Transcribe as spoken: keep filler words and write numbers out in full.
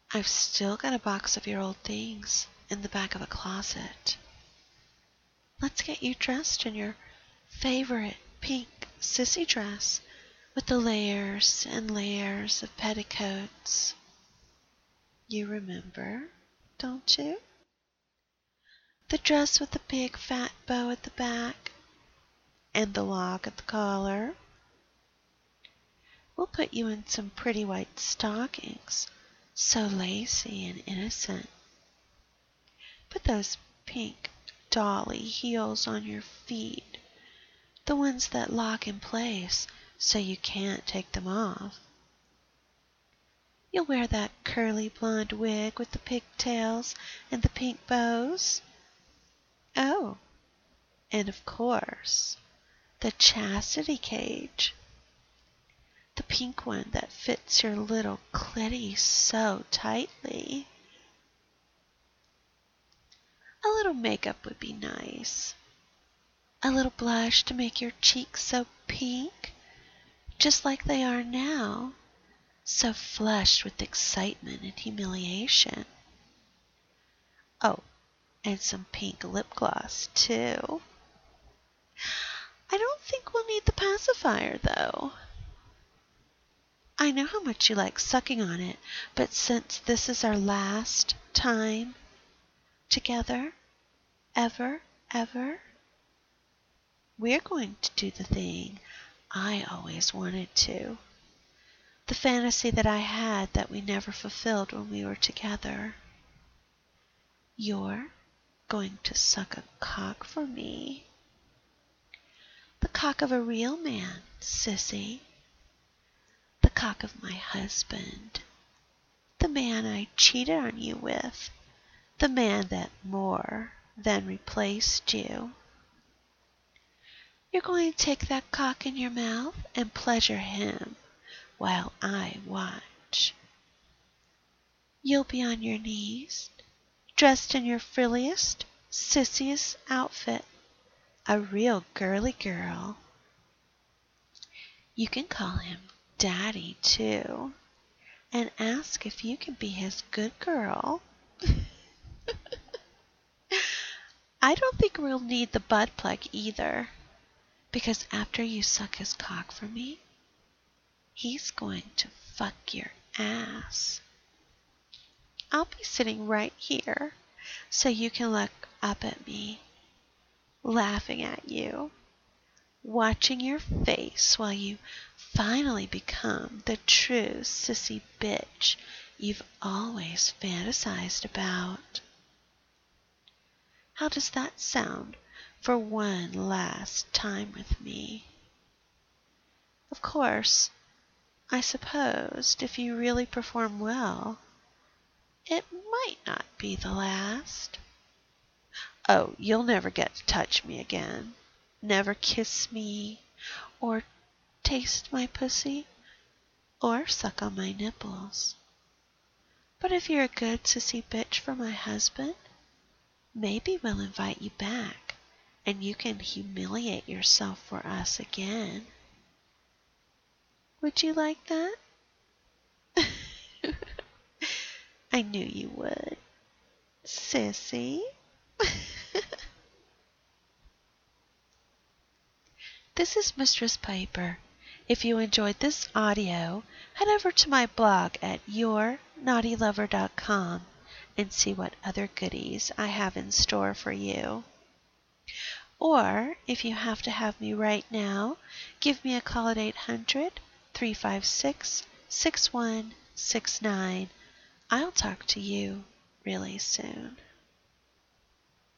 I've still got a box of your old things in the back of a closet. Let's get you dressed in your favorite pink sissy dress with the layers and layers of petticoats. You remember, don't you? The dress with the big fat bow at the back and the lock at the collar. We'll put you in some pretty white stockings, so lacy and innocent. Put those pink dolly heels on your feet, the ones that lock in place so you can't take them off. You'll wear that curly blonde wig with the pigtails and the pink bows. Oh, and of course, the chastity cage. The pink one that fits your little clitty so tightly. A little makeup would be nice. A little blush to make your cheeks so pink, just like they are now, so flushed with excitement and humiliation. Oh, and some pink lip gloss, too. I don't think we'll need the pacifier, though. I know how much you like sucking on it, but since this is our last time together, ever, ever, we're going to do the thing I always wanted to. The fantasy that I had that we never fulfilled when we were together. You're going to suck a cock for me. The cock of a real man, sissy. The cock of my husband. The man I cheated on you with. The man that more than replaced you. You're going to take that cock in your mouth and pleasure him while I watch. You'll be on your knees, dressed in your frilliest, sissiest outfit, a real girly girl. You can call him Daddy, too, and ask if you can be his good girl. I don't think we'll need the butt plug either, because after you suck his cock for me, he's going to fuck your ass. I'll be sitting right here so you can look up at me, laughing at you, watching your face while you finally become the true sissy bitch you've always fantasized about. How does that sound for one last time with me? Of course, I supposed if you really perform well, it might not be the last. Oh, you'll never get to touch me again, never kiss me, or taste my pussy, or suck on my nipples. But if you're a good sissy bitch for my husband, maybe we'll invite you back, and you can humiliate yourself for us again. Would you like that? I knew you would, sissy. This is Mistress Piper. If you enjoyed this audio, head over to my blog at your naughty lover dot com and see what other goodies I have in store for you. Or, if you have to have me right now, give me a call at eight hundred, three five six, six one six nine. I'll talk to you really soon.